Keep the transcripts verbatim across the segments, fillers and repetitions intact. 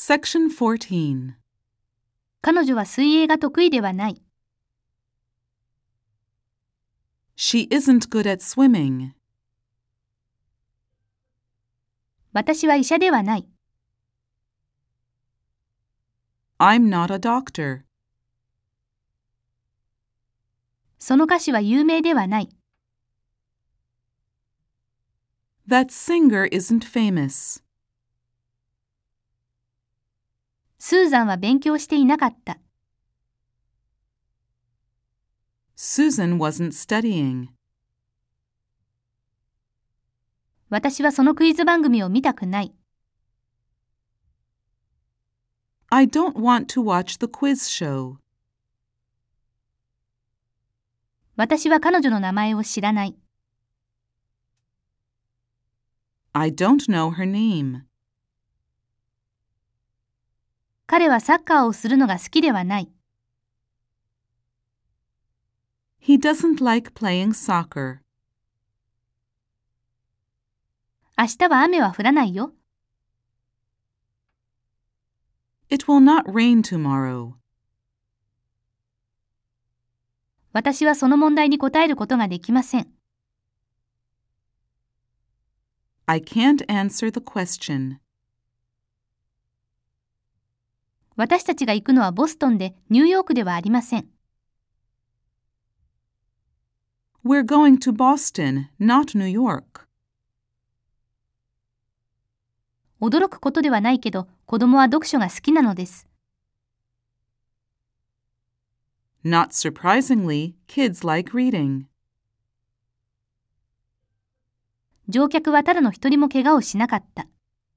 Section fourteen. 彼女は水泳が得意ではない。 She isn't good at swimming. 私は医者ではない。 I'm not a doctor. その歌手は有名ではない。 That singer isn't famous. スーザンは勉強していなかった。 Susan wasn't studying. 私はそのクイズ番組を見たくない。 I don't want to watch the quiz show. 私は彼女の名前を知らない。 I don't know her name. 彼はサッカーをするのが好きではない。 He doesn't like playing soccer. 明日は雨は降らないよ。 It will not rain tomorrow. 私はその問題に答えることができません。 I can't answer the question. 私たちが行くのはボストンでニューヨークではありません。 We're going to Boston, not New York. 驚くことではないけど、子供は読書が好きなのです。 Not surprisingly, kids like reading. 乗客はただの一人も怪我をしなかった。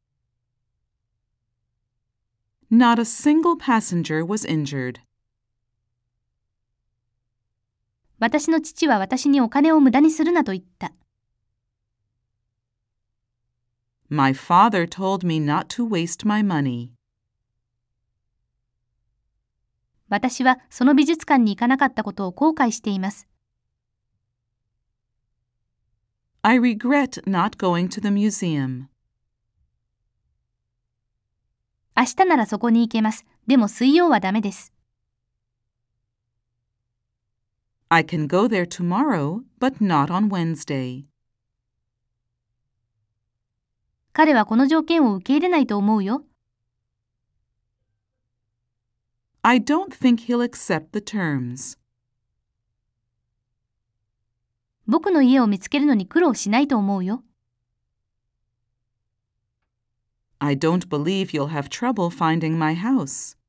Not a single passenger was injured. 私の父は私にお金を無駄にするなと言った。 My father told me not to waste my money. 私はその美術館に行かなかったことを後悔しています。 I regret not going to the museum. 明日ならそこに行けます。でも水曜はダメです。 I can go there tomorrow, but not on Wednesday. 彼はこの条件を受け入れないと思うよ。 I don't think he'll accept the terms. 僕の家を見つけるのに苦労しないと思うよ。 I don't believe you'll have trouble finding my house.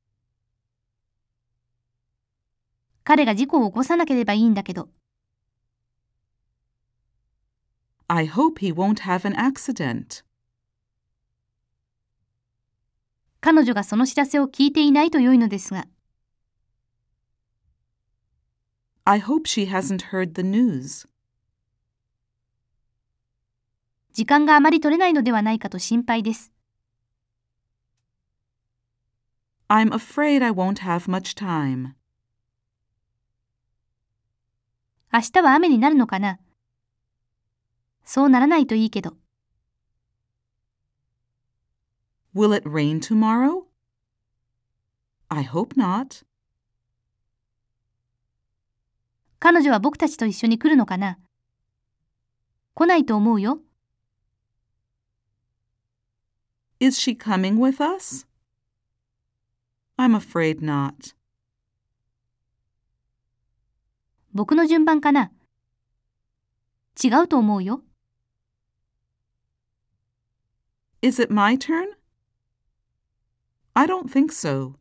彼が事故を起こさなければいいんだけど。 I hope he won't have an accident. 彼女がその知らせを聞いていないと良いのですが。 I hope she hasn't heard the news. 時間があまり取れないのではないかと心配です。 I'm afraid I won't have much time. 明日は雨になるのかな？そうならないといいけど。 Will it rain tomorrow? I hope not. 彼女は僕たちと一緒に来るのかな？来ないと思うよ。 Is she coming with us? I'm afraid not. 僕の順番かな？違うと思うよ。 Is it my turn? I don't think so.